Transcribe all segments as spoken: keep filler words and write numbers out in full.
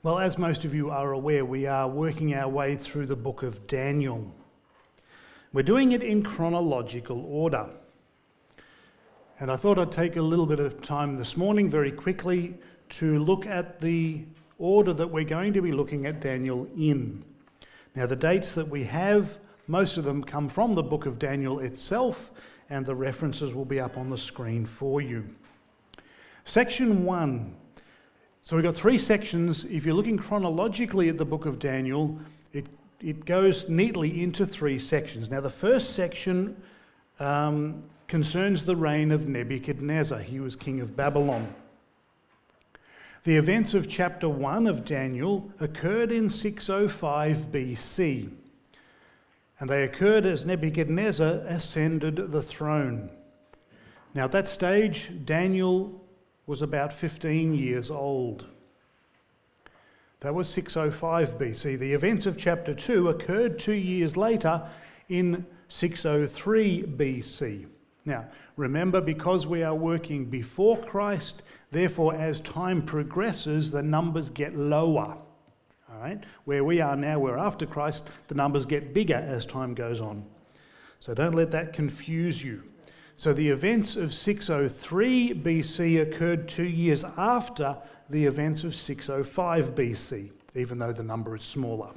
Well, as most of you are aware, we are working our way through the book of Daniel. We're doing it in chronological order. And I thought I'd take a little bit of time this morning very quickly to look at the order that we're going to be looking at Daniel in. Now, the dates that we have, most of them come from the book of Daniel itself, and the references will be up on the screen for you. Section one. So we've got three sections. If you're looking chronologically at the book of Daniel, it, it goes neatly into three sections. Now, the first section um, concerns the reign of Nebuchadnezzar. He was king of Babylon. The events of chapter one of Daniel occurred in six oh five B C, and they occurred as Nebuchadnezzar ascended the throne. Now, at that stage, Daniel was about fifteen years old. That was six oh five B C. The events of chapter two occurred two years later in six oh three B C. Now, remember, because we are working before Christ, therefore, as time progresses, the numbers get lower. All right? Where we are now, we're after Christ, the numbers get bigger as time goes on. So don't let that confuse you. So the events of six oh three B C occurred two years after the events of six oh five B C, even though the number is smaller.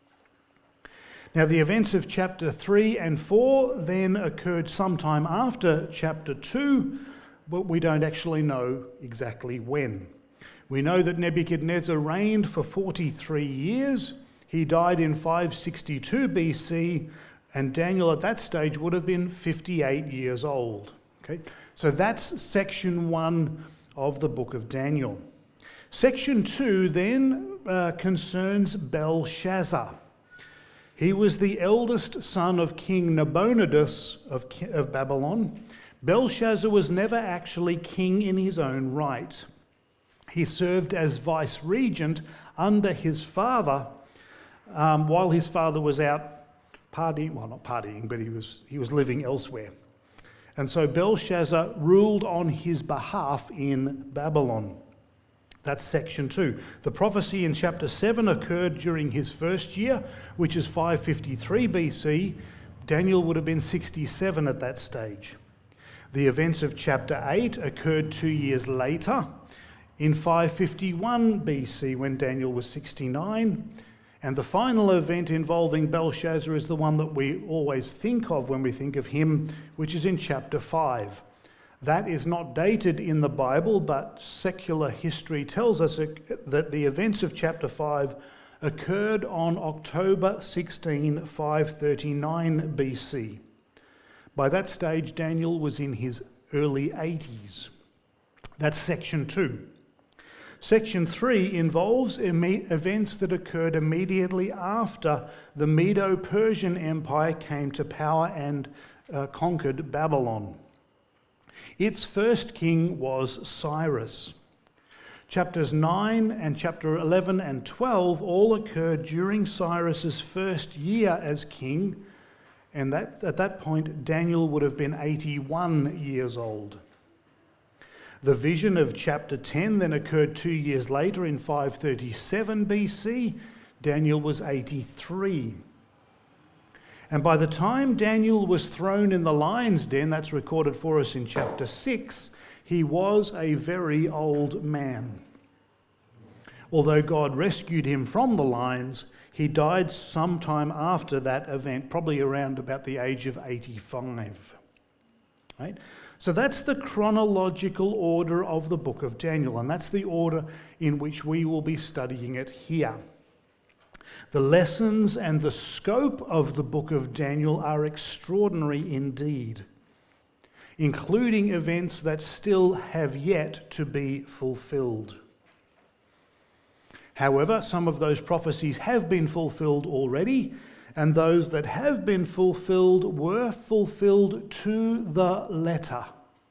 Now, the events of chapter three and four then occurred sometime after chapter two, but we don't actually know exactly when. We know that Nebuchadnezzar reigned for forty-three years. He died in five sixty-two B C, and Daniel at that stage would have been fifty-eight years old. Okay, so that's section one of the book of Daniel. Section two then uh, concerns Belshazzar. He was the eldest son of King Nabonidus of, of Babylon. Belshazzar was never actually king in his own right. He served as vice-regent under his father um, while his father was out partying, well, not partying, but he was, he was living elsewhere. And so Belshazzar ruled on his behalf in Babylon. That's section two. The prophecy in chapter seven occurred during his first year, which is five fifty-three B C. Daniel would have been sixty-seven at that stage. The events of chapter eight occurred two years later, in five fifty-one B C, when Daniel was sixty-nine. And the final event involving Belshazzar is the one that we always think of when we think of him, which is in chapter five. That is not dated in the Bible, but secular history tells us that the events of chapter five occurred on October sixteenth, five thirty-nine B C. By that stage, Daniel was in his early eighties. That's section two. Section three involves events that occurred immediately after the Medo-Persian Empire came to power and uh, conquered Babylon. Its first king was Cyrus. Chapters nine and chapter eleven and twelve all occurred during Cyrus's first year as king, and that, at that point Daniel would have been eighty-one years old. The vision of chapter ten then occurred two years later in five thirty-seven B C. Daniel was eighty-three. And by the time Daniel was thrown in the lion's den, that's recorded for us in chapter six, he was a very old man. Although God rescued him from the lions, he died sometime after that event, probably around about the age of eighty-five. Right? So that's the chronological order of the book of Daniel, and that's the order in which we will be studying it here. The lessons and the scope of the book of Daniel are extraordinary indeed, including events that still have yet to be fulfilled. However, some of those prophecies have been fulfilled already, and those that have been fulfilled were fulfilled to the letter.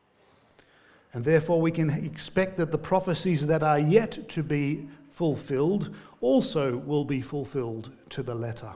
And therefore we can expect that the prophecies that are yet to be fulfilled also will be fulfilled to the letter.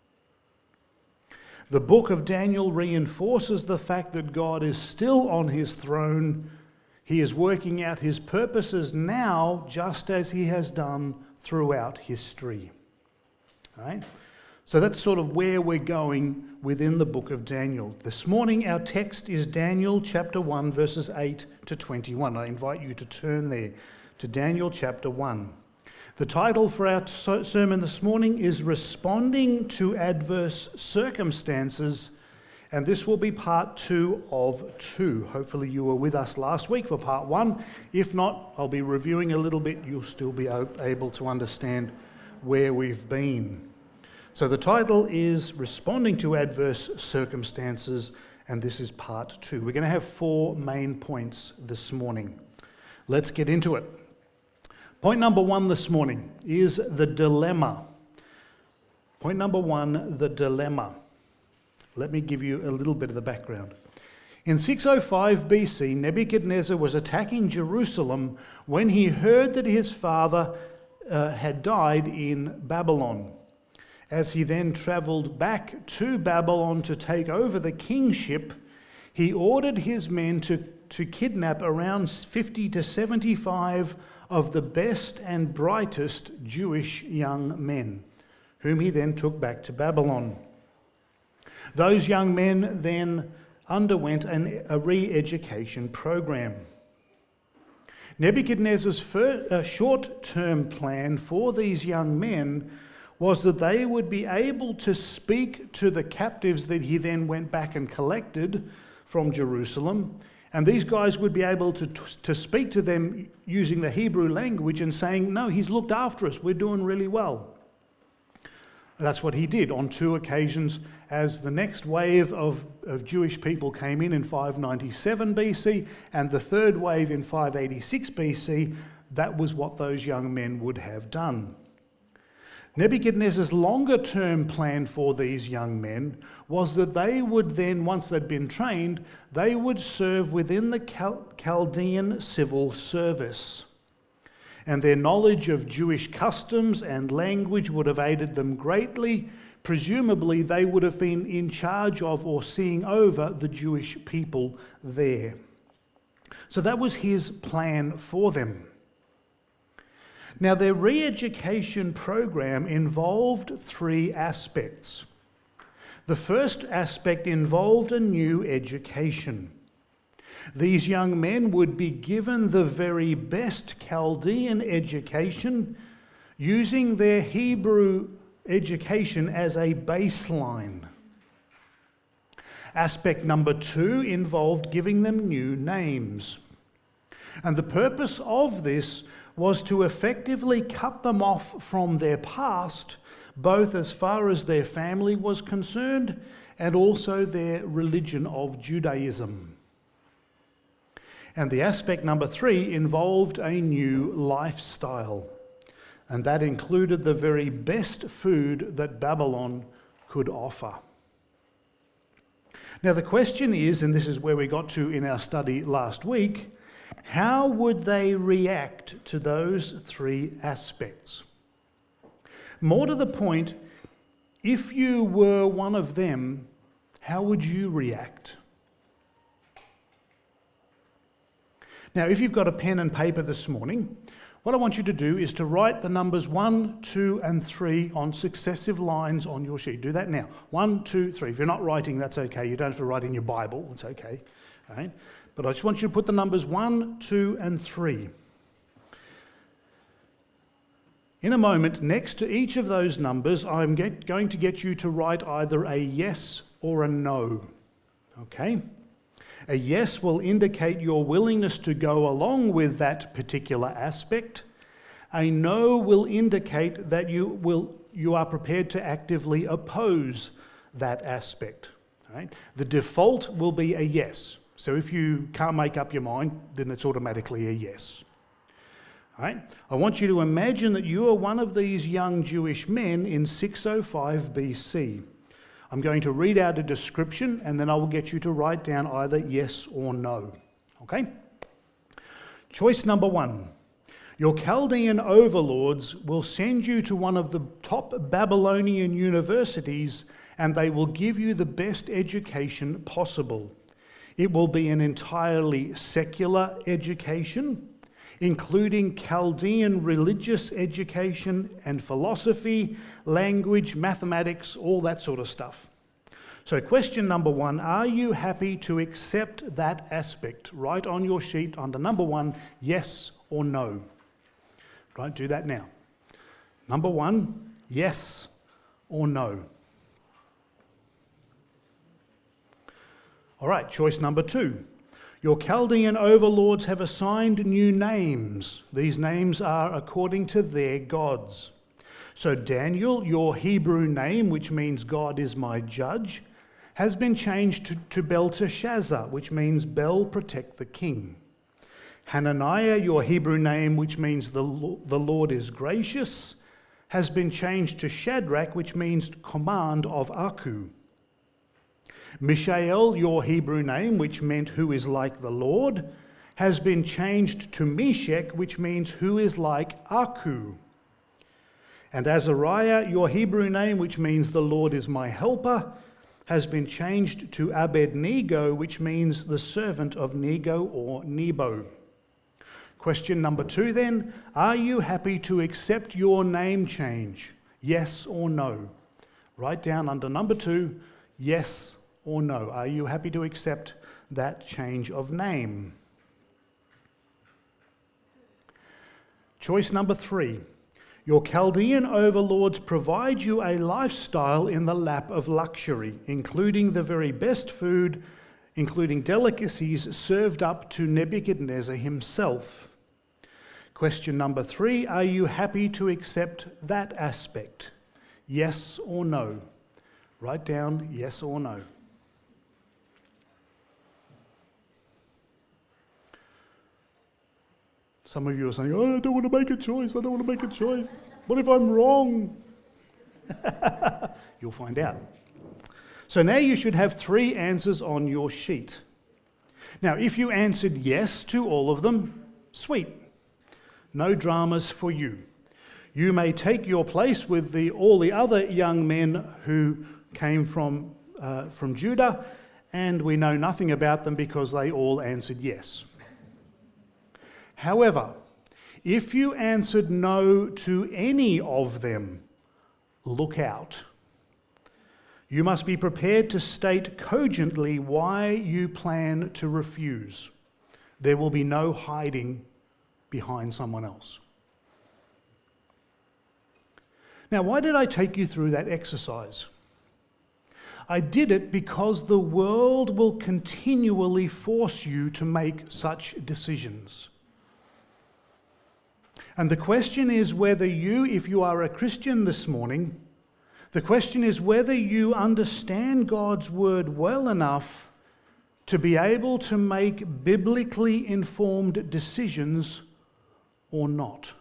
The book of Daniel reinforces the fact that God is still on his throne. He is working out his purposes now, just as he has done throughout history. All right? So that's sort of where we're going within the book of Daniel. This morning our text is Daniel chapter one, verses eight to twenty-one. I invite you to turn there to Daniel chapter one. The title for our sermon this morning is Responding to Adverse Circumstances, and this will be part two of two. Hopefully you were with us last week for part one. If not, I'll be reviewing a little bit. You'll still be able to understand where we've been. So the title is Responding to Adverse Circumstances, and this is part two. We're going to have four main points this morning. Let's get into it. Point number one this morning is the dilemma. Point number one, the dilemma. Let me give you a little bit of the background. In six oh five B C, Nebuchadnezzar was attacking Jerusalem when he heard that his father uh, had died in Babylon. As he then travelled back to Babylon to take over the kingship, he ordered his men to, to kidnap around fifty to seventy-five of the best and brightest Jewish young men, whom he then took back to Babylon. Those young men then underwent an, a re-education program. Nebuchadnezzar's first, uh, short-term plan for these young men was that they would be able to speak to the captives that he then went back and collected from Jerusalem, and these guys would be able to, to speak to them using the Hebrew language and saying, no, he's looked after us, we're doing really well. That's what he did on two occasions as the next wave of, of Jewish people came in in five ninety-seven B C and the third wave in five eighty-six B C. That was what those young men would have done. Nebuchadnezzar's longer-term plan for these young men was that they would then, once they'd been trained, they would serve within the Chal- Chaldean civil service. And their knowledge of Jewish customs and language would have aided them greatly. Presumably, they would have been in charge of or seeing over the Jewish people there. So that was his plan for them. Now, their re-education program involved three aspects. The first aspect involved a new education. These young men would be given the very best Chaldean education, using their Hebrew education as a baseline. Aspect number two involved giving them new names. And the purpose of this was to effectively cut them off from their past, both as far as their family was concerned and also their religion of Judaism. And the aspect number three involved a new lifestyle, and that included the very best food that Babylon could offer. Now the question is, and this is where we got to in our study last week, how would they react to those three aspects? More to the point, if you were one of them, how would you react? Now, if you've got a pen and paper this morning, what I want you to do is to write the numbers one, two, and three on successive lines on your sheet. Do that now. One, two, three. If you're not writing, that's okay. You don't have to write in your Bible. It's okay. All right? But I just want you to put the numbers one, two, and three. In a moment, next to each of those numbers, I'm get, going to get you to write either a yes or a no. Okay? A yes will indicate your willingness to go along with that particular aspect. A no will indicate that you will you are prepared to actively oppose that aspect. Right? The default will be a yes. So if you can't make up your mind, then it's automatically a yes. All right? I want you to imagine that you are one of these young Jewish men in six oh five B C. I'm going to read out a description and then I will get you to write down either yes or no. Okay? Choice number one. Your Chaldean overlords will send you to one of the top Babylonian universities and they will give you the best education possible. It will be an entirely secular education. including Chaldean religious education and philosophy, language, mathematics, all that sort of stuff. So question number one, are you happy to accept that aspect? Write on your sheet under number one, yes or no. Right, do that now. Number one, yes or no. All right, choice number two. Your Chaldean overlords have assigned new names. These names are according to their gods. So Daniel, your Hebrew name, which means God is my judge, has been changed to, to Belteshazzar, which means Bel, protect the king. Hananiah, your Hebrew name, which means the, the Lord is gracious, has been changed to Shadrach, which means command of Aku. Mishael, your Hebrew name, which meant who is like the Lord, has been changed to Meshach, which means who is like Aku. And Azariah, your Hebrew name, which means the Lord is my helper, has been changed to Abednego, which means the servant of Nego or Nebo. Question number two then, are you happy to accept your name change? Yes or no? Write down under number two, yes or no. Are you happy to accept that change of name? Choice number three. Your Chaldean overlords provide you a lifestyle in the lap of luxury, including the very best food, including delicacies served up to Nebuchadnezzar himself. Question number three, are you happy to accept that aspect? Yes or no? Write down yes or no. Some of you are saying, oh, I don't want to make a choice, I don't want to make a choice. What if I'm wrong? You'll find out. So now you should have three answers on your sheet. Now, if you answered yes to all of them, sweet. No dramas for you. You may take your place with the, all the other young men who came from, uh, from Judah, and we know nothing about them because they all answered yes. However, if you answered no to any of them, look out. You must be prepared to state cogently why you plan to refuse. There will be no hiding behind someone else. Now, why did I take you through that exercise? I did it because the world will continually force you to make such decisions. And the question is whether you, if you are a Christian this morning, the question is whether you understand God's word well enough to be able to make biblically informed decisions or not.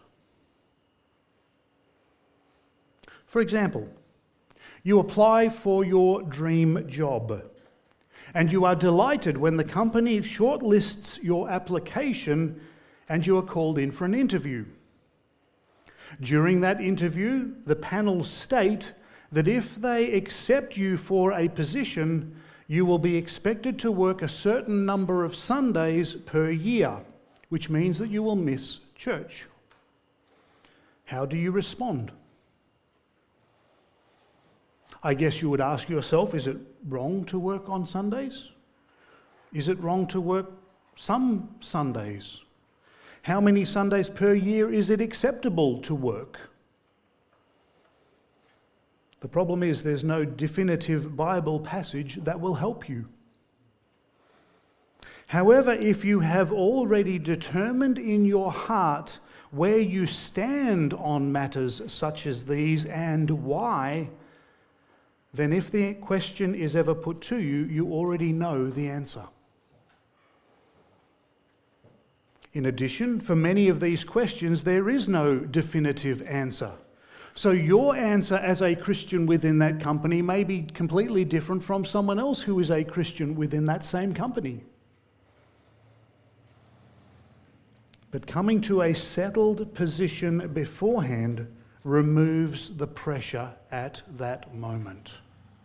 For example, you apply for your dream job, and you are delighted when the company shortlists your application and you are called in for an interview. During that interview, the panel state that if they accept you for a position, you will be expected to work a certain number of Sundays per year, which means that you will miss church. How do you respond? I guess you would ask yourself, is it wrong to work on Sundays? Is it wrong to work some Sundays? How many Sundays per year is it acceptable to work? The problem is there's no definitive Bible passage that will help you. However, if you have already determined in your heart where you stand on matters such as these and why, then if the question is ever put to you, you already know the answer. In addition, for many of these questions, there is no definitive answer. So your answer as a Christian within that company may be completely different from someone else who is a Christian within that same company. But coming to a settled position beforehand removes the pressure at that moment.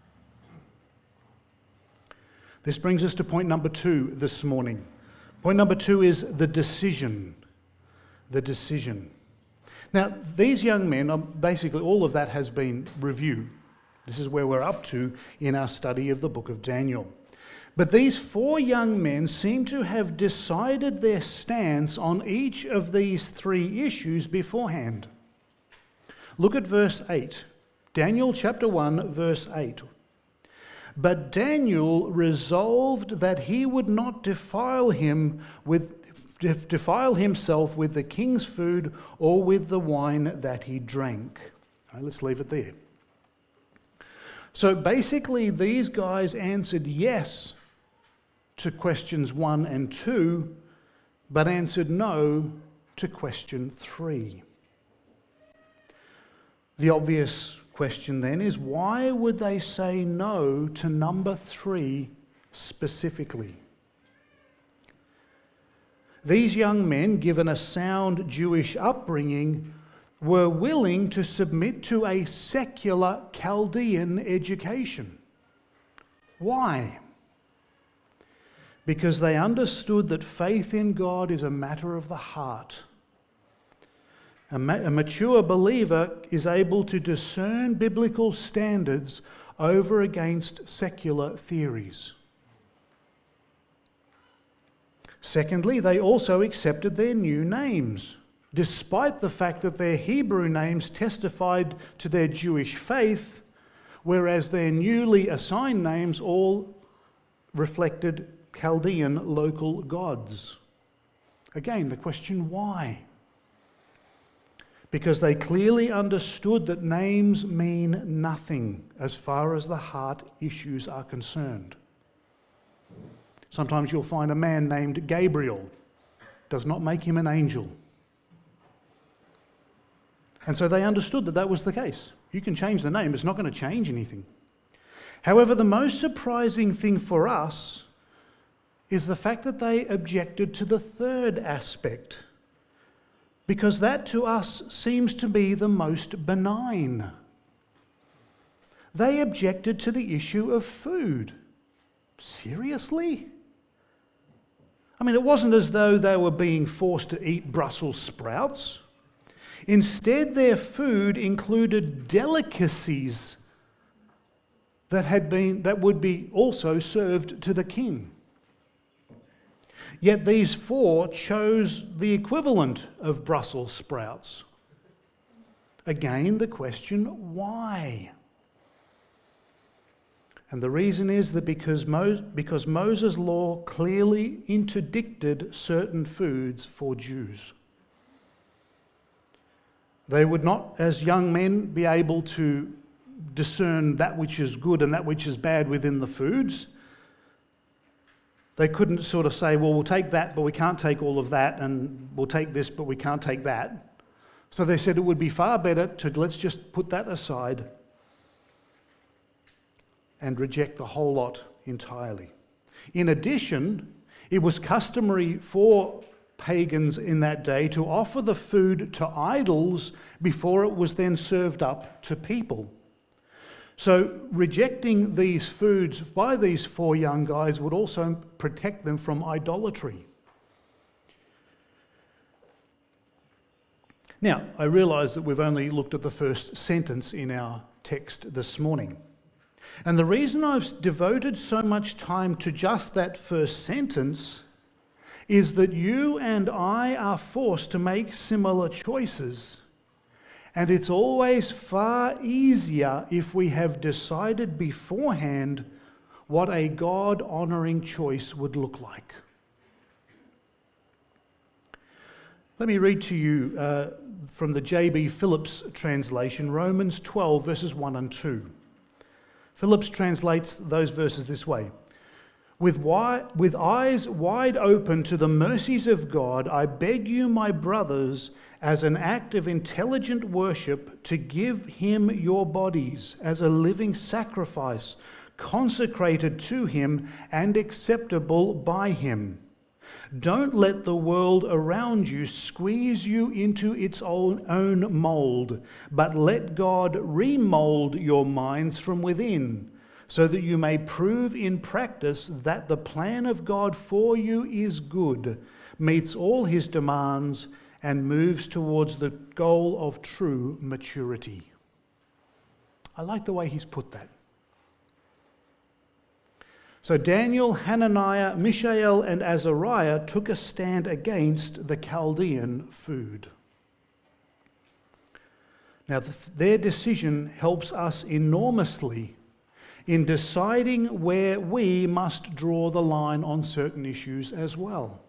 This brings us to point number two this morning. Point number two is the decision. the decision. Now, these young men, are basically all of that has been reviewed. This is where we're up to in our study of the book of Daniel. But these four young men seem to have decided their stance on each of these three issues beforehand. Look at verse eight. Daniel chapter one, verse eight. But Daniel resolved that he would not defile him with defile himself with the king's food or with the wine that he drank. All right, let's leave it there. So basically, these guys answered yes to questions one and two, but answered no to question three. The obvious question then is, why would they say no to number three specifically? These young men, given a sound Jewish upbringing, were willing to submit to a secular Chaldean education. Why? Because they understood that faith in God is a matter of the heart. A, ma- a mature believer is able to discern biblical standards over against secular theories. Secondly, they also accepted their new names, despite the fact that their Hebrew names testified to their Jewish faith, whereas their newly assigned names all reflected Chaldean local gods. Again, the question, why? Because they clearly understood that names mean nothing as far as the heart issues are concerned. Sometimes you'll find a man named Gabriel. Does not make him an angel. And so they understood that that was the case. You can change the name, it's not going to change anything. However, the most surprising thing for us is the fact that they objected to the third aspect, because that to us seems to be the most benign. They objected to the issue of food. Seriously? I mean, it wasn't as though they were being forced to eat Brussels sprouts. Instead, their food included delicacies that had been that would be also served to the king. Yet these four chose the equivalent of Brussels sprouts. Again, the question, why? And the reason is that because, Mo- because Moses' law clearly interdicted certain foods for Jews. They would not, as young men, be able to discern that which is good and that which is bad within the foods. They couldn't sort of say, well, we'll take that, but we can't take all of that, and we'll take this, but we can't take that. So they said it would be far better to let's just put that aside and reject the whole lot entirely. In addition, it was customary for pagans in that day to offer the food to idols before it was then served up to people. So rejecting these foods by these four young guys would also protect them from idolatry. Now, I realise that we've only looked at the first sentence in our text this morning. And the reason I've devoted so much time to just that first sentence is that you and I are forced to make similar choices. And it's always far easier if we have decided beforehand what a God-honouring choice would look like. Let me read to you uh, from the J B Phillips translation, Romans twelve, verses one and two. Phillips translates those verses this way. With, wide, with eyes wide open to the mercies of God, I beg you, my brothers, as an act of intelligent worship, to give him your bodies as a living sacrifice, consecrated to him and acceptable by him. Don't let the world around you squeeze you into its own, own mold, but let God remold your minds from within, so that you may prove in practice that the plan of God for you is good, meets all his demands, and moves towards the goal of true maturity. I like the way he's put that. So Daniel, Hananiah, Mishael, and Azariah took a stand against the Chaldean food. Now, their decision helps us enormously in deciding where we must draw the line on certain issues as well.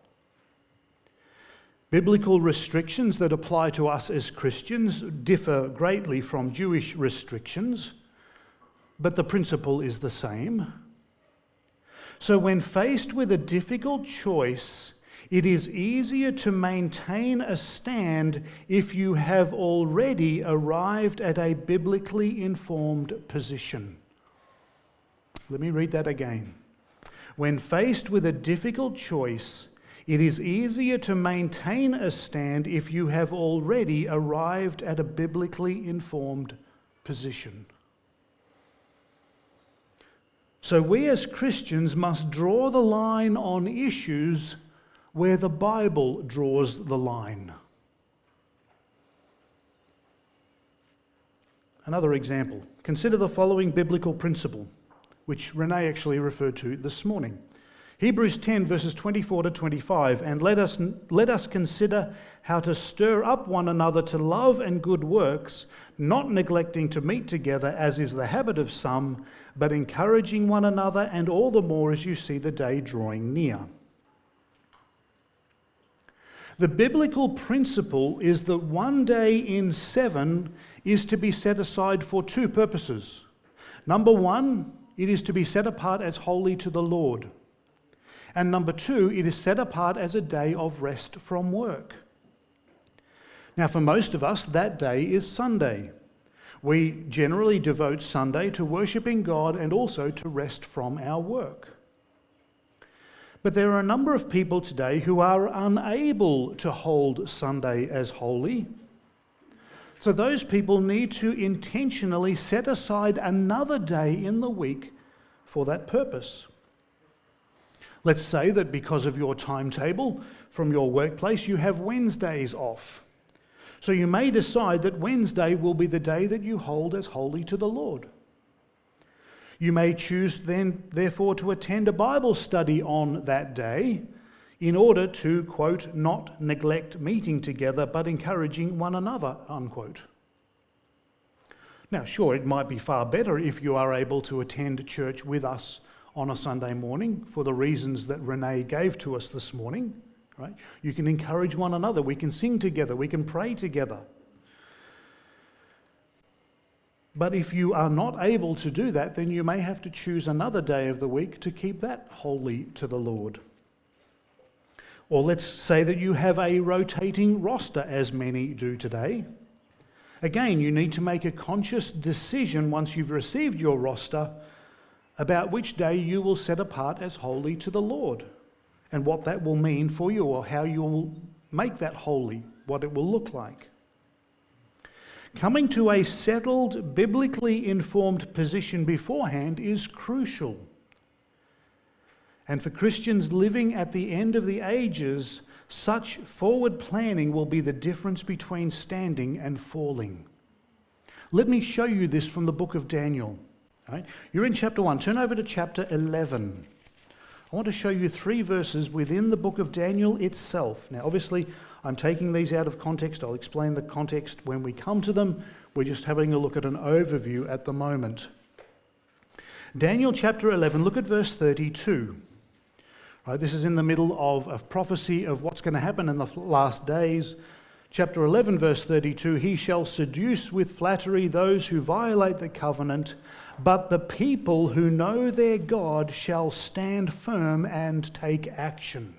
Biblical restrictions that apply to us as Christians differ greatly from Jewish restrictions, but the principle is the same. So when faced with a difficult choice, it is easier to maintain a stand if you have already arrived at a biblically informed position. Let me read that again. When faced with a difficult choice, it is easier to maintain a stand if you have already arrived at a biblically informed position. So we as Christians must draw the line on issues where the Bible draws the line. Another example. Consider the following biblical principle, which Renee actually referred to this morning. Hebrews ten, verses twenty-four to twenty-five, and let us, let us consider how to stir up one another to love and good works, not neglecting to meet together, as is the habit of some, but encouraging one another, and all the more as you see the day drawing near. The biblical principle is that one day in seven is to be set aside for two purposes. Number one, it is to be set apart as holy to the Lord. And number two, it is set apart as a day of rest from work. Now, for most of us, that day is Sunday. We generally devote Sunday to worshipping God and also to rest from our work. But there are a number of people today who are unable to hold Sunday as holy. So those people need to intentionally set aside another day in the week for that purpose. Let's say that because of your timetable from your workplace, you have Wednesdays off. So you may decide that Wednesday will be the day that you hold as holy to the Lord. You may choose then, therefore, to attend a Bible study on that day in order to, quote, not neglect meeting together, but encouraging one another, unquote. Now, sure, it might be far better if you are able to attend church with us on a Sunday morning for the reasons that Renee gave to us this morning, right? You can encourage one another. We can sing together. We can pray together. But if you are not able to do that, then you may have to choose another day of the week to keep that holy to the Lord. Or let's say that you have a rotating roster, as many do today. Again, you need to make a conscious decision once you've received your roster about which day you will set apart as holy to the Lord and what that will mean for you, or how you will make that holy, what it will look like. Coming to a settled, biblically informed position beforehand is crucial. And for Christians living at the end of the ages, such forward planning will be the difference between standing and falling. Let me show you this from the book of Daniel. Right? You're in chapter one. Turn over to chapter eleven. I want to show you three verses within the book of Daniel itself. Now, obviously, I'm taking these out of context. I'll explain the context when we come to them. We're just having a look at an overview at the moment. Daniel chapter eleven, look at verse thirty-two. Right, this is in the middle of a prophecy of what's going to happen in the last days. Chapter eleven, verse thirty-two, he shall seduce with flattery those who violate the covenant, but the people who know their God shall stand firm and take action.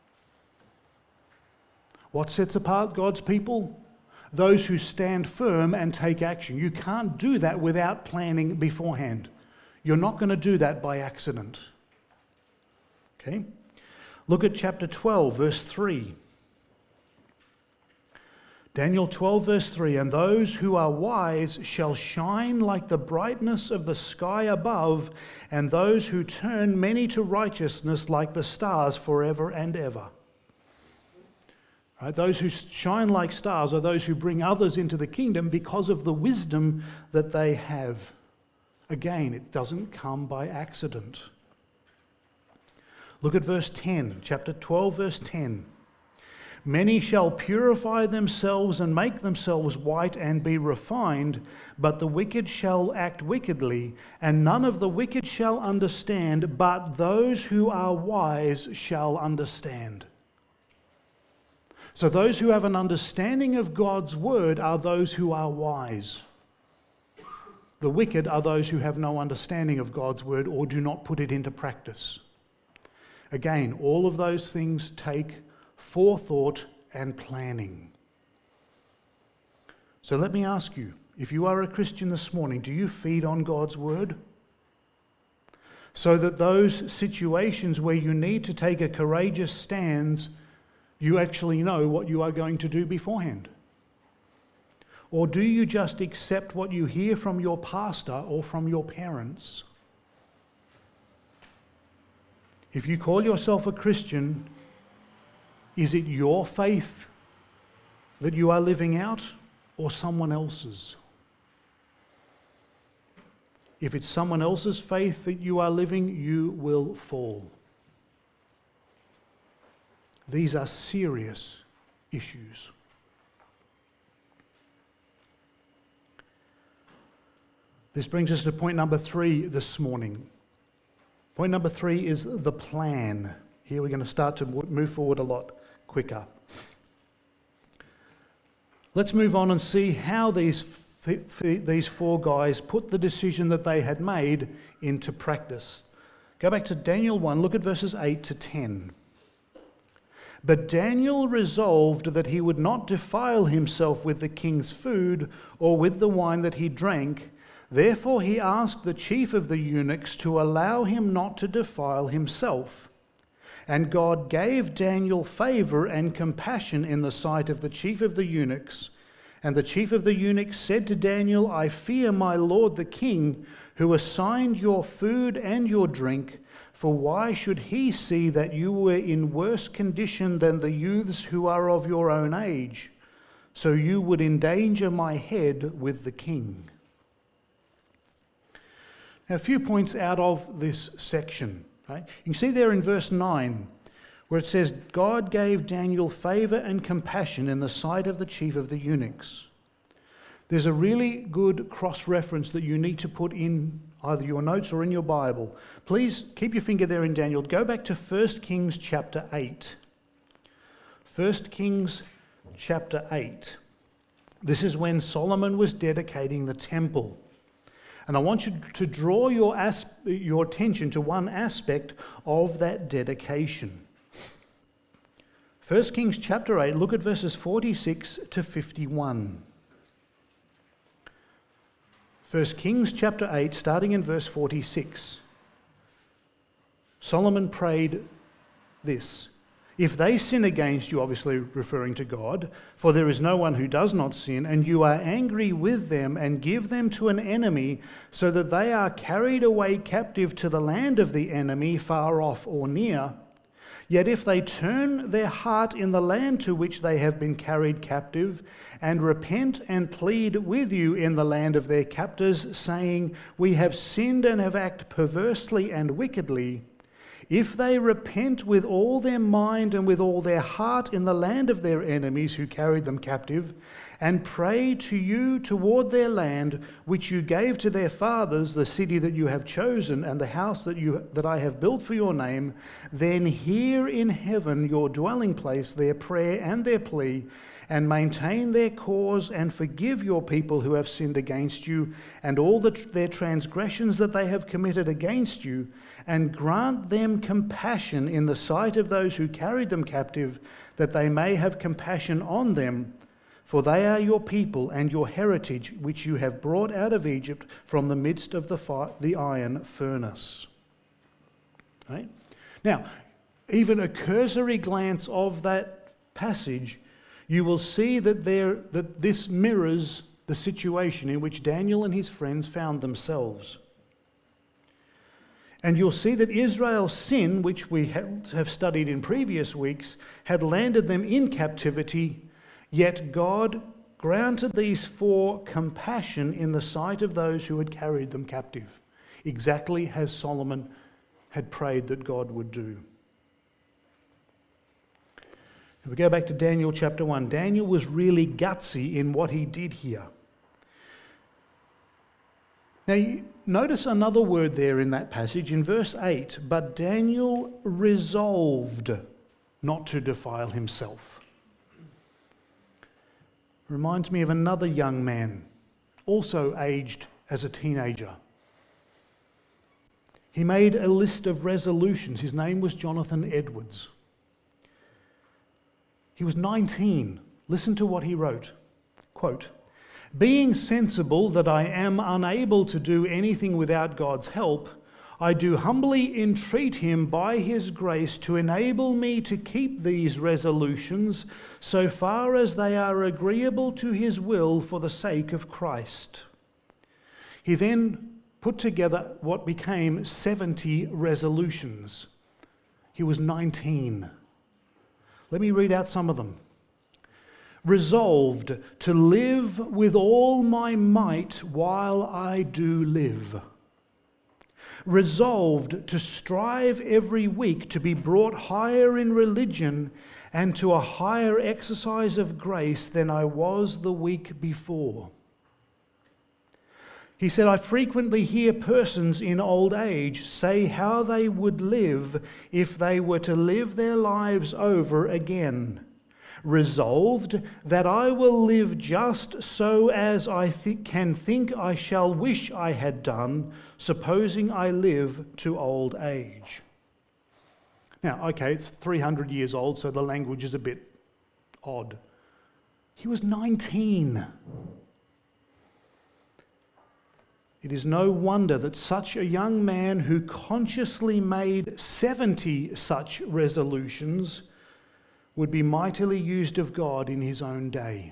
What sets apart God's people? Those who stand firm and take action. You can't do that without planning beforehand. You're not going to do that by accident. Okay? Look at chapter twelve, verse three. Daniel twelve, verse three, and those who are wise shall shine like the brightness of the sky above, and those who turn many to righteousness like the stars forever and ever. Right? Those who shine like stars are those who bring others into the kingdom because of the wisdom that they have. Again, it doesn't come by accident. Look at verse ten, chapter twelve, verse ten. Many shall purify themselves and make themselves white and be refined, but the wicked shall act wickedly, and none of the wicked shall understand, but those who are wise shall understand. So those who have an understanding of God's word are those who are wise. The wicked are those who have no understanding of God's word or do not put it into practice. Again, all of those things take forethought and planning. So let me ask you, if you are a Christian this morning, do you feed on God's word? So that those situations where you need to take a courageous stance, you actually know what you are going to do beforehand? Or do you just accept what you hear from your pastor or from your parents? If you call yourself a Christian, is it your faith that you are living out or someone else's? If it's someone else's faith that you are living, you will fall. These are serious issues. This brings us to point number three this morning. Point number three is the plan. Here we're going to start to move forward a lot quicker. Let's move on and see how these, these four guys put the decision that they had made into practice. Go back to Daniel one, look at verses eight to ten. But Daniel resolved that he would not defile himself with the king's food or with the wine that he drank. Therefore he asked the chief of the eunuchs to allow him not to defile himself. And God gave Daniel favor and compassion in the sight of the chief of the eunuchs. And the chief of the eunuchs said to Daniel, I fear my lord the king, who assigned your food and your drink. For why should he see that you were in worse condition than the youths who are of your own age? So you would endanger my head with the king. Now, a few points out of this section. Right? You can see there in verse nine, where it says, God gave Daniel favor and compassion in the sight of the chief of the eunuchs. There's a really good cross-reference that you need to put in either your notes or in your Bible. Please keep your finger there in Daniel. Go back to First Kings chapter eight. First Kings chapter eight. This is when Solomon was dedicating the temple. And I want you to draw your, asp- your attention to one aspect of that dedication. First Kings chapter eight, look at verses forty-six to fifty-one. First Kings chapter eight, starting in verse forty-six. Solomon prayed this. If they sin against you, obviously referring to God, for there is no one who does not sin, and you are angry with them and give them to an enemy, so that they are carried away captive to the land of the enemy, far off or near. Yet if they turn their heart in the land to which they have been carried captive, and repent and plead with you in the land of their captors, saying, we have sinned and have acted perversely and wickedly, if they repent with all their mind and with all their heart in the land of their enemies who carried them captive, and pray to you toward their land, which you gave to their fathers, the city that you have chosen, and the house that you that I have built for your name, then hear in heaven, your dwelling place, their prayer and their plea, and maintain their cause, and forgive your people who have sinned against you, and all the, their transgressions that they have committed against you, and grant them compassion in the sight of those who carried them captive, that they may have compassion on them. For they are your people and your heritage, which you have brought out of Egypt from the midst of the, fire, the iron furnace. Right? Now, even a cursory glance of that passage, you will see that, there, that this mirrors the situation in which Daniel and his friends found themselves. And you'll see that Israel's sin, which we have studied in previous weeks, had landed them in captivity, yet God granted these four compassion in the sight of those who had carried them captive, exactly as Solomon had prayed that God would do. If we go back to Daniel chapter one, Daniel was really gutsy in what he did here. Now, you notice another word there in that passage in verse eight, but Daniel resolved not to defile himself. Reminds me of another young man, also aged as a teenager. He made a list of resolutions. His name was Jonathan Edwards. He was nineteen. Listen to what he wrote. Quote, "Being sensible that I am unable to do anything without God's help, I do humbly entreat him by his grace to enable me to keep these resolutions so far as they are agreeable to his will for the sake of Christ." He then put together what became seventy resolutions. He was nineteen. Let me read out some of them. "Resolved to live with all my might while I do live. Resolved to strive every week to be brought higher in religion and to a higher exercise of grace than I was the week before." He said, "I frequently hear persons in old age say how they would live if they were to live their lives over again. Resolved that I will live just so as I th- can think I shall wish I had done, supposing I live to old age." Now, okay, it's three hundred years old, so the language is a bit odd. He was nineteen. It is no wonder that such a young man who consciously made seventy such resolutions would be mightily used of God in his own day.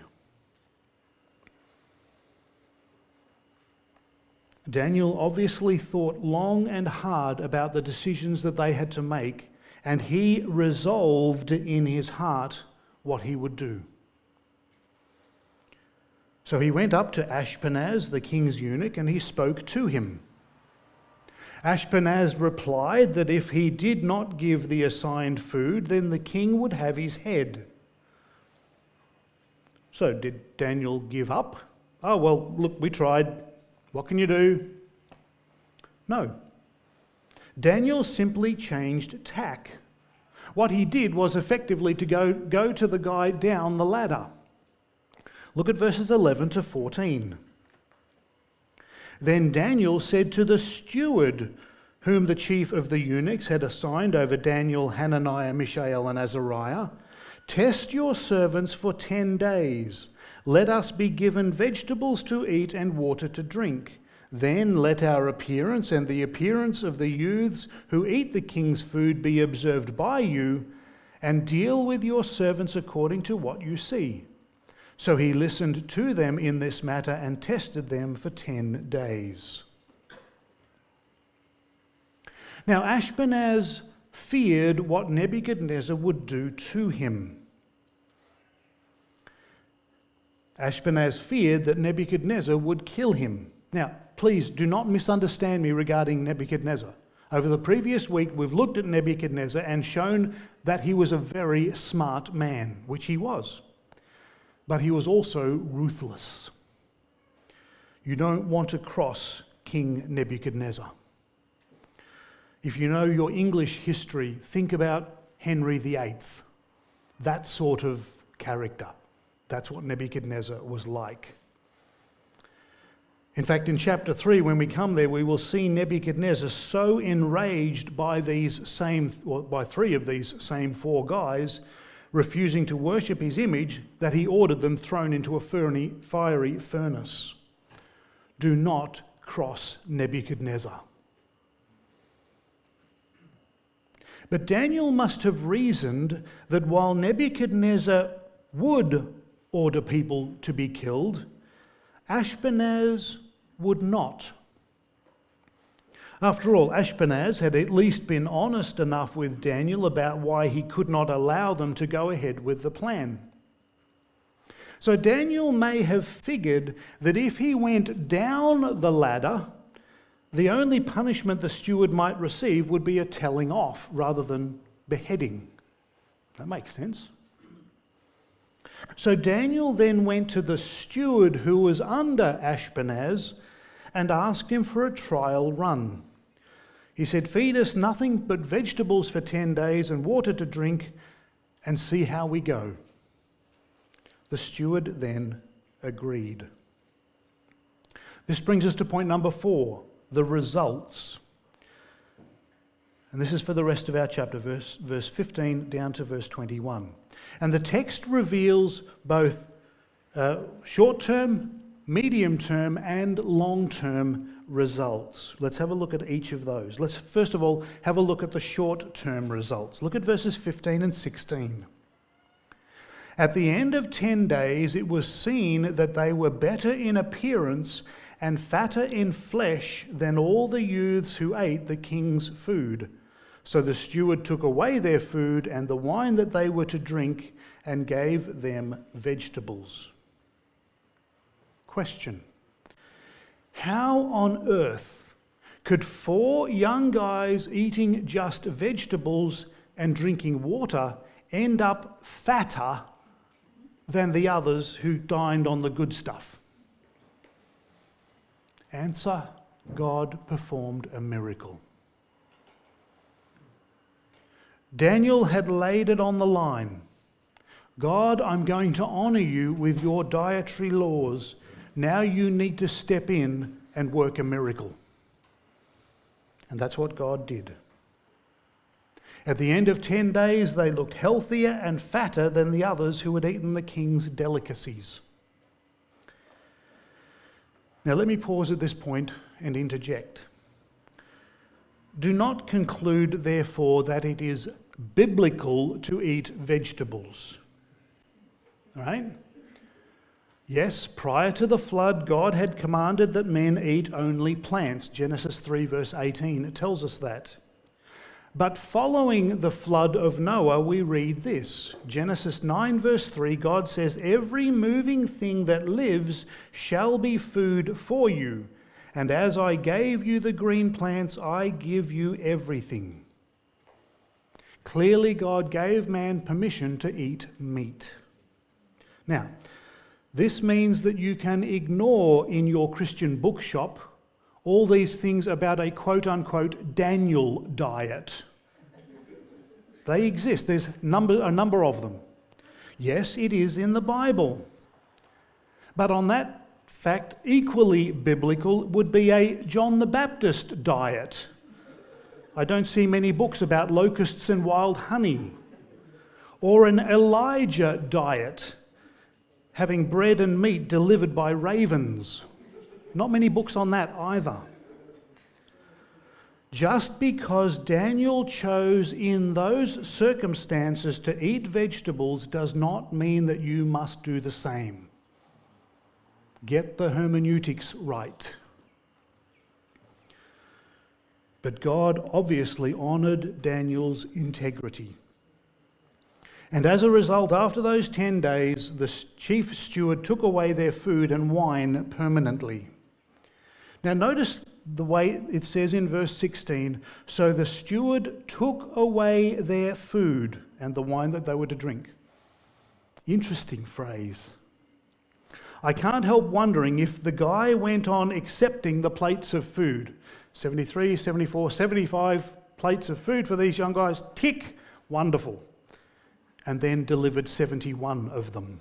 Daniel obviously thought long and hard about the decisions that they had to make, and he resolved in his heart what he would do. So he went up to Ashpenaz, the king's eunuch, and he spoke to him. Ashpenaz replied that if he did not give the assigned food, then the king would have his head. So did Daniel give up? Oh, well, look, we tried. What can you do? No. Daniel simply changed tack. What he did was effectively to go, go to the guy down the ladder. Look at verses eleven to fourteen. "Then Daniel said to the steward, whom the chief of the eunuchs had assigned over Daniel, Hananiah, Mishael, and Azariah, 'Test your servants for ten days. Let us be given vegetables to eat and water to drink. Then let our appearance and the appearance of the youths who eat the king's food be observed by you, and deal with your servants according to what you see.' So he listened to them in this matter and tested them for ten days. Now Ashpenaz feared what Nebuchadnezzar would do to him. Ashpenaz feared that Nebuchadnezzar would kill him. Now, please do not misunderstand me regarding Nebuchadnezzar. Over the previous week, we've looked at Nebuchadnezzar and shown that he was a very smart man, which he was. But he was also ruthless. You don't want to cross King Nebuchadnezzar. If you know your English history, think about Henry the Eighth. That sort of character. That's what Nebuchadnezzar was like. In fact, in chapter three, when we come there, we will see Nebuchadnezzar so enraged by these same, well, by three of these same four guys, refusing to worship his image, that he ordered them thrown into a fiery furnace. Do not cross Nebuchadnezzar. But Daniel must have reasoned that while Nebuchadnezzar would order people to be killed, Ashpenaz would not. After all, Ashpenaz had at least been honest enough with Daniel about why he could not allow them to go ahead with the plan. So Daniel may have figured that if he went down the ladder, the only punishment the steward might receive would be a telling off rather than beheading. That makes sense. So Daniel then went to the steward who was under Ashpenaz and asked him for a trial run. He said, "Feed us nothing but vegetables for ten days and water to drink, and see how we go." The steward then agreed. This brings us to point number four, the results. And this is for the rest of our chapter, verse, verse fifteen down to verse twenty-one. And the text reveals both uh, short-term, medium-term, and long-term results. Let's have a look at each of those. Let's first of all have a look at the short-term results. Look at verses fifteen and sixteen. At the end of ten days, it was seen that they were better in appearance and fatter in flesh than all the youths who ate the king's food. So the steward took away their food and the wine that they were to drink and gave them vegetables. Question: how on earth could four young guys eating just vegetables and drinking water end up fatter than the others who dined on the good stuff? Answer: God performed a miracle. Daniel had laid it on the line. God, I'm going to honour you with your dietary laws. Now you need to step in and work a miracle. And that's what God did. At the end of ten days, they looked healthier and fatter than the others who had eaten the king's delicacies. Now let me pause at this point and interject. Do not conclude, therefore, that it is biblical to eat vegetables. All right? Yes, prior to the flood, God had commanded that men eat only plants. Genesis three verse eighteen tells us that. But following the flood of Noah, we read this. Genesis nine verse three, God says, "Every moving thing that lives shall be food for you. And as I gave you the green plants, I give you everything." Clearly, God gave man permission to eat meat. Now, this means that you can ignore in your Christian bookshop all these things about a quote-unquote Daniel diet. They exist. There's number, a number of them. Yes, it is in the Bible. But on that fact, equally biblical would be a John the Baptist diet. I don't see many books about locusts and wild honey. Or an Elijah diet, having bread and meat delivered by ravens. Not many books on that either. Just because Daniel chose in those circumstances to eat vegetables does not mean that you must do the same. Get the hermeneutics right. But God obviously honoured Daniel's integrity. And as a result, after those ten days, the chief steward took away their food and wine permanently. Now notice the way it says in verse sixteen, "So the steward took away their food and the wine that they were to drink." Interesting phrase. I can't help wondering if the guy went on accepting the plates of food. seventy-three, seventy-four, seventy-five plates of food for these young guys. Tick, wonderful. And then delivered seventy-one of them.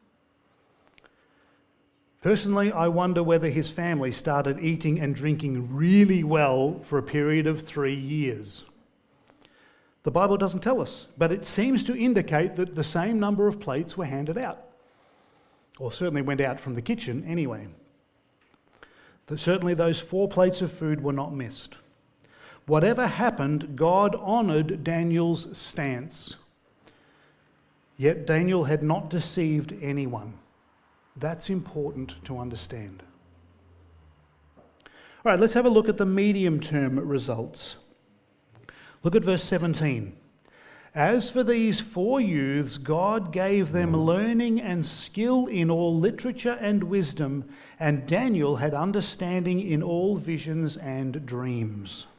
Personally, I wonder whether his family started eating and drinking really well for a period of three years. The Bible doesn't tell us, but it seems to indicate that the same number of plates were handed out. Or certainly went out from the kitchen anyway. That certainly those four plates of food were not missed. Whatever happened, God honoured Daniel's stance. Yet Daniel had not deceived anyone. That's important to understand. All right, let's have a look at the medium-term results. Look at verse seventeen. As for these four youths, God gave them learning and skill in all literature and wisdom, and Daniel had understanding in all visions and dreams.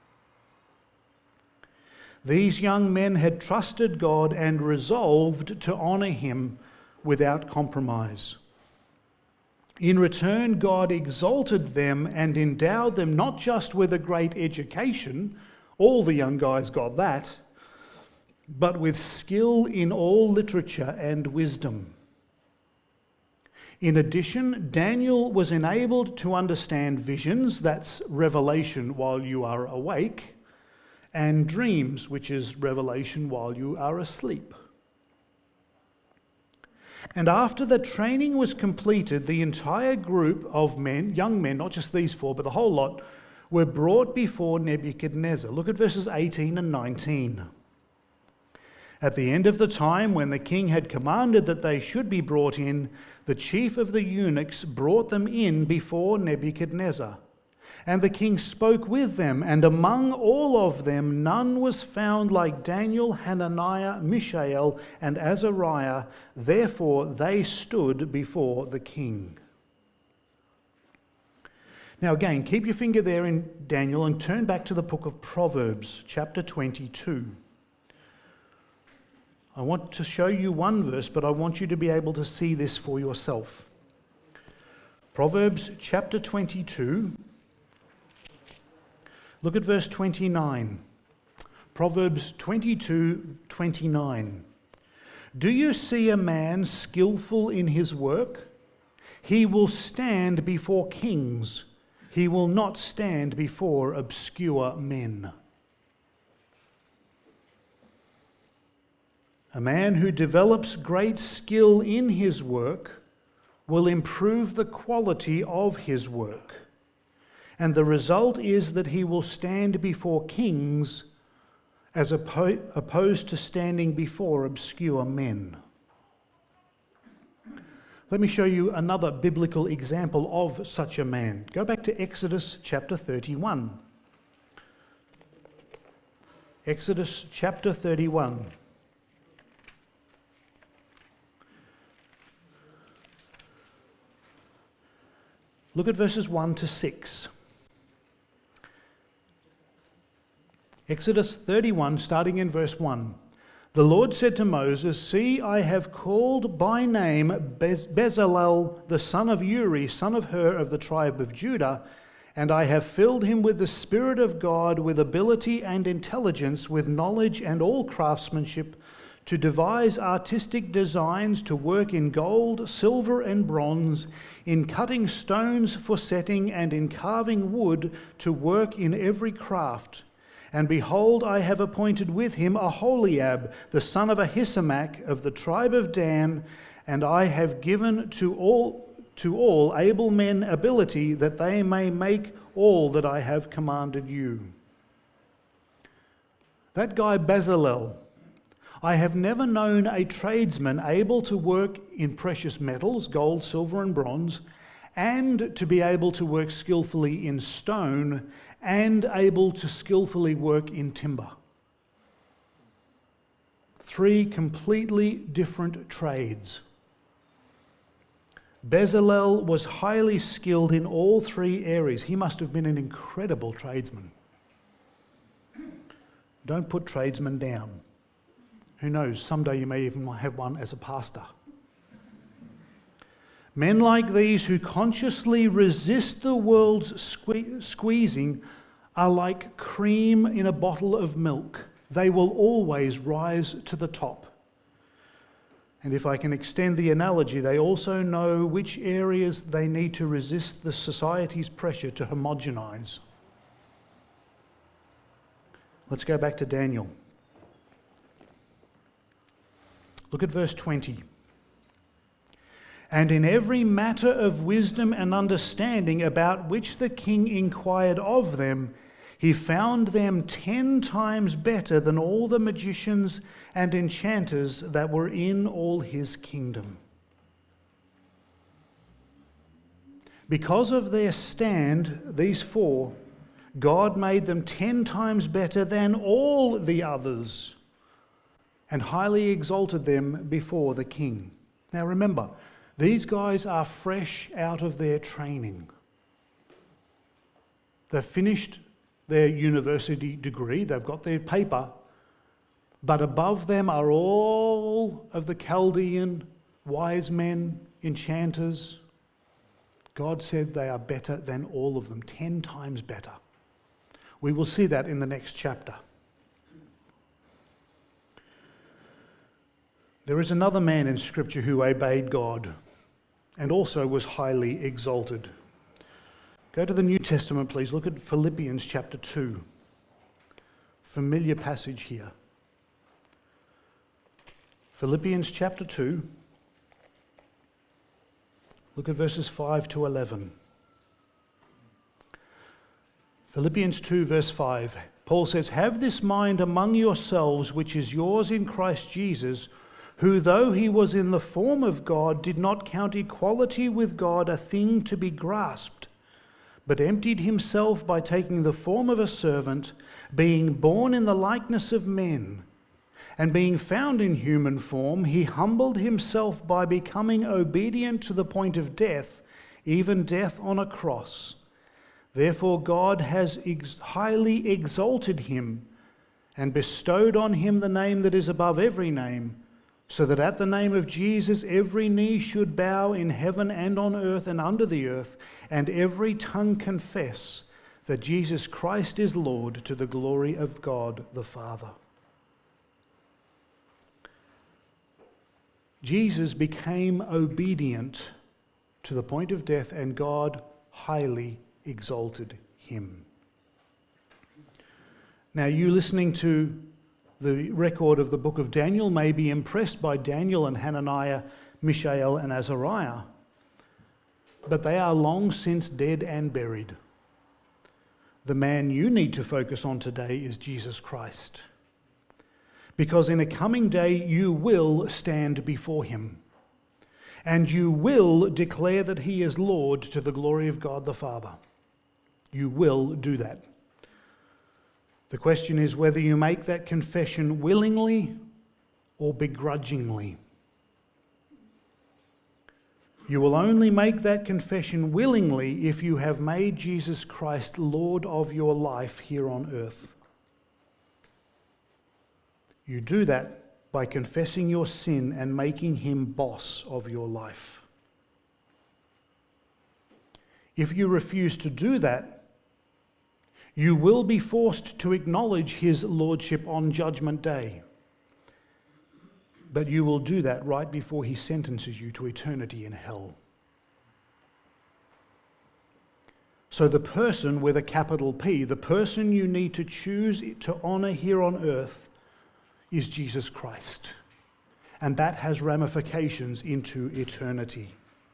These young men had trusted God and resolved to honour him without compromise. In return, God exalted them and endowed them not just with a great education, all the young guys got that, but with skill in all literature and wisdom. In addition, Daniel was enabled to understand visions, that's revelation while you are awake, and dreams, which is revelation while you are asleep. And after the training was completed, the entire group of men, young men, not just these four, but the whole lot, were brought before Nebuchadnezzar. Look at verses eighteen and nineteen. At the end of the time, when the king had commanded that they should be brought in, the chief of the eunuchs brought them in before Nebuchadnezzar. And the king spoke with them, and among all of them none was found like Daniel, Hananiah, Mishael, and Azariah. Therefore they stood before the king. Now again, keep your finger there in Daniel and turn back to the book of Proverbs, chapter twenty-two. I want to show you one verse, but I want you to be able to see this for yourself. Proverbs chapter twenty-two. Look at verse twenty-nine. Proverbs twenty-two, twenty-nine. Do you see a man skillful in his work? He will stand before kings. He will not stand before obscure men. A man who develops great skill in his work will improve the quality of his work. And the result is that he will stand before kings as oppo- opposed to standing before obscure men. Let me show you another biblical example of such a man. Go back to Exodus chapter thirty-one. Exodus chapter thirty-one. Look at verses one to six. Exodus thirty-one, starting in verse one. The Lord said to Moses, See, I have called by name Bez- Bezalel, the son of Uri, son of Hur of the tribe of Judah, and I have filled him with the Spirit of God, with ability and intelligence, with knowledge and all craftsmanship, to devise artistic designs, to work in gold, silver, and bronze, in cutting stones for setting, and in carving wood, to work in every craft. And behold, I have appointed with him Aholiab, the son of Ahisamach, of the tribe of Dan, and I have given to all to all able men ability, that they may make all that I have commanded you. That guy Bezalel, I have never known a tradesman able to work in precious metals, gold, silver, and bronze, and to be able to work skillfully in stone, and able to skillfully work in timber. Three completely different trades. Bezalel was highly skilled in all three areas. He must have been an incredible tradesman. Don't put tradesmen down. Who knows, someday you may even have one as a pastor. Men like these who consciously resist the world's sque- squeezing are like cream in a bottle of milk. They will always rise to the top. And if I can extend the analogy, they also know which areas they need to resist the society's pressure to homogenize. Let's go back to Daniel. Look at verse twenty. And in every matter of wisdom and understanding about which the king inquired of them, he found them ten times better than all the magicians and enchanters that were in all his kingdom. Because of their stand, these four, God made them ten times better than all the others and highly exalted them before the king. Now remember, these guys are fresh out of their training. They've finished their university degree, they've got their paper, but above them are all of the Chaldean wise men, enchanters. God said they are better than all of them, ten times better. We will see that in the next chapter. There is another man in Scripture who obeyed God and also was highly exalted. Go to the New Testament, please. Look at Philippians chapter two. Familiar passage here. Philippians chapter two. Look at verses five to eleven. Philippians two, verse five. Paul says, "Have this mind among yourselves, which is yours in Christ Jesus, who, though he was in the form of God, did not count equality with God a thing to be grasped, but emptied himself by taking the form of a servant, being born in the likeness of men. And being found in human form, he humbled himself by becoming obedient to the point of death, even death on a cross. Therefore God has ex- highly exalted him and bestowed on him the name that is above every name, so that at the name of Jesus every knee should bow in heaven and on earth and under the earth, and every tongue confess that Jesus Christ is Lord, to the glory of God the Father." Jesus became obedient to the point of death, and God highly exalted him. Now, you listening to the record of the book of Daniel may be impressed by Daniel and Hananiah, Mishael and Azariah, but they are long since dead and buried. The man you need to focus on today is Jesus Christ, because in a coming day you will stand before him, and you will declare that he is Lord, to the glory of God the Father. You will do that. The question is whether you make that confession willingly or begrudgingly. You will only make that confession willingly if you have made Jesus Christ Lord of your life here on earth. You do that by confessing your sin and making him boss of your life. If you refuse to do that, you will be forced to acknowledge his lordship on Judgment Day. But you will do that right before he sentences you to eternity in hell. So the person with a capital P, the person you need to choose to honor here on earth, is Jesus Christ. And that has ramifications into eternity.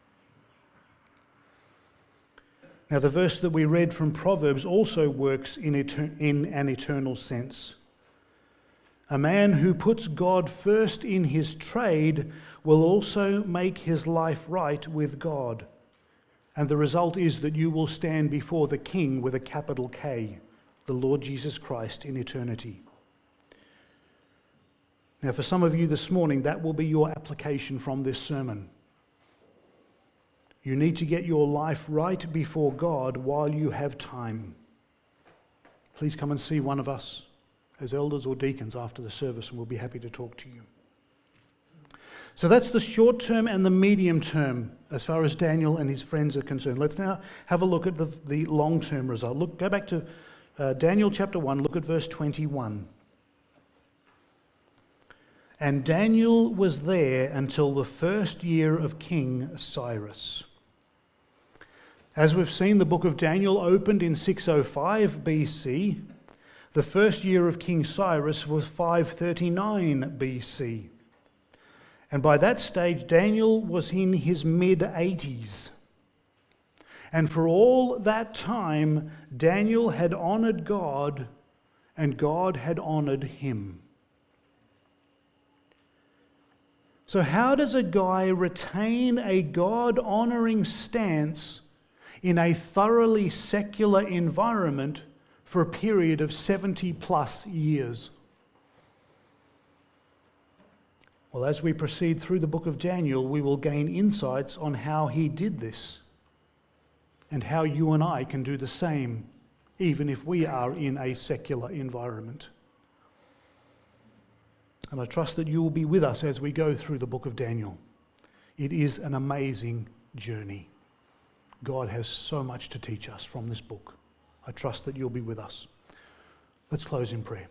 Now, the verse that we read from Proverbs also works in, etern- in an eternal sense. A man who puts God first in his trade will also make his life right with God. And the result is that you will stand before the King with a capital K, the Lord Jesus Christ, in eternity. Now, for some of you this morning, that will be your application from this sermon. You need to get your life right before God while you have time. Please come and see one of us as elders or deacons after the service, and we'll be happy to talk to you. So that's the short term and the medium term as far as Daniel and his friends are concerned. Let's now have a look at the, the long term result. Look, go back to uh, Daniel chapter one, look at verse twenty-one. And Daniel was there until the first year of King Cyrus. As we've seen, the book of Daniel opened in six oh five B C. The first year of King Cyrus was five thirty-nine B C. And by that stage, Daniel was in his mid-eighties. And for all that time, Daniel had honored God, and God had honored him. So how does a guy retain a God-honoring stance in a thoroughly secular environment for a period of seventy plus years. Well, as we proceed through the book of Daniel, we will gain insights on how he did this and how you and I can do the same, even if we are in a secular environment. And I trust that you will be with us as we go through the book of Daniel. It is an amazing journey. God has so much to teach us from this book. I trust that you'll be with us. Let's close in prayer.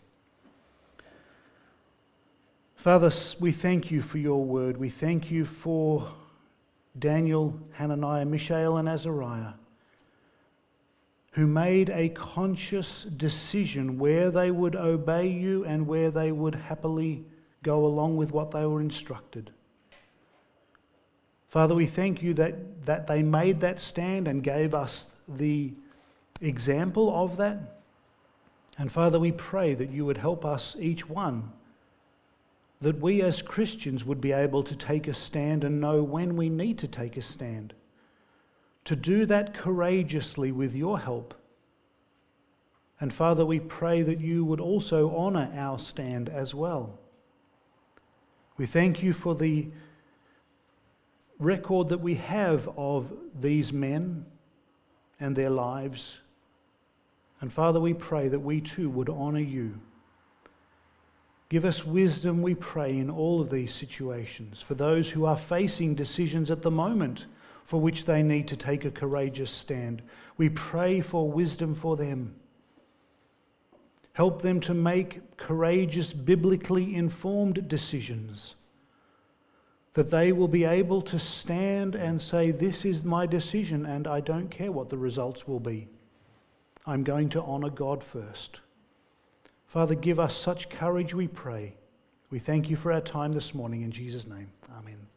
Father, we thank you for your word. We thank you for Daniel, Hananiah, Mishael, and Azariah, who made a conscious decision where they would obey you and where they would happily go along with what they were instructed. Father, we thank you that, that they made that stand and gave us the example of that. And Father, we pray that you would help us, each one, that we as Christians would be able to take a stand and know when we need to take a stand. To do that courageously with your help. And Father, we pray that you would also honour our stand as well. We thank you for the record that we have of these men and their lives. And Father, we pray that we too would honour you. Give us wisdom, we pray, in all of these situations, for those who are facing decisions at the moment for which they need to take a courageous stand. We pray for wisdom for them. Help them to make courageous, biblically informed decisions, that they will be able to stand and say, this is my decision and I don't care what the results will be. I'm going to honour God first. Father, give us such courage, we pray. We thank you for our time this morning in Jesus' name. Amen.